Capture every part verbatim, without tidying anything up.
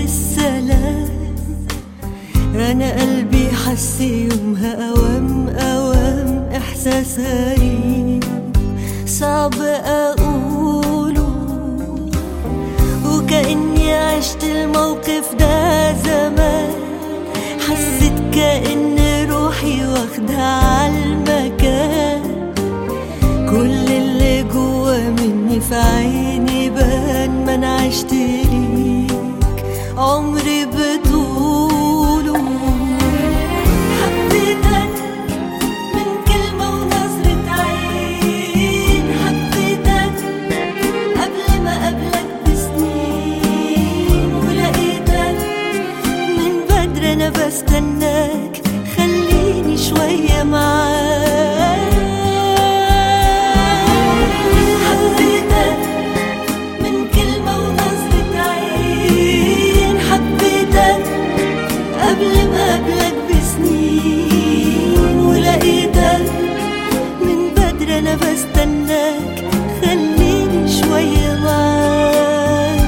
بالسلام. أنا قلبي حس يومها أوام أوام إحساس غريب صعب أقوله، وكأني عشت الموقف ده زمان. حسيت كأن روحي واخدة عالمكان، كل اللي جوا مني في عيني بان. ما أنا عشت ليك عمري بطوله. حبيتك من كلمة ونظرة عين، حبيتك قبل ما قبلك بسنين، ولقيتك من بدري أنا بستناك. خليني شوية معاك. حبيتك من كلمة ونظرة عين، حبيتك قبل ما قبلك بسنين، ولقيتك من بدري أنا بستناك. خليني شوية معاك.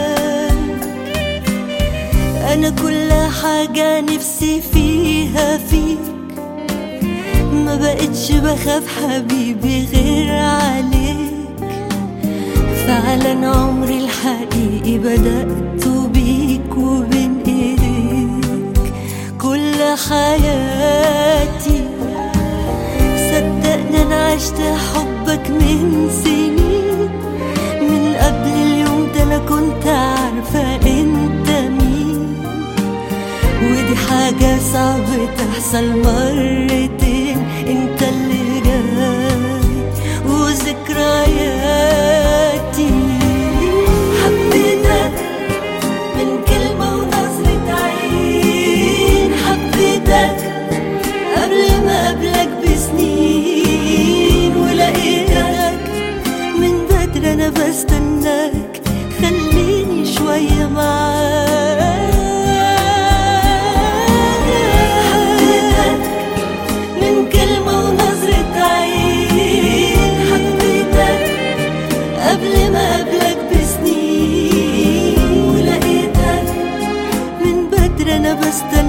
أنا كل حاجة نفسي فيها فيك، ما بقتش بخاف حبيبي غير عليك. فعلا عمري الحقيقي بدأت بيك وبين ايديك كل حياتي. صدقني انا عشت حبك من سنين، من قبل اليوم ده انا كنت عارفة انت مين. ودي حاجة صعب تحصل مرتين، انت اللي جاي وذكرياتي. حبيتك من كلمة ونظرة عين، حبيتك قبل ما قبلك بسنين، ولقيتك من بدري أنا بستناك. خليني شوية معاك. حبيتك من كلمة ونظرة عين، حبيتك قبل ما قبلك بسنين، ولقيتك من بدري أنا بستناك.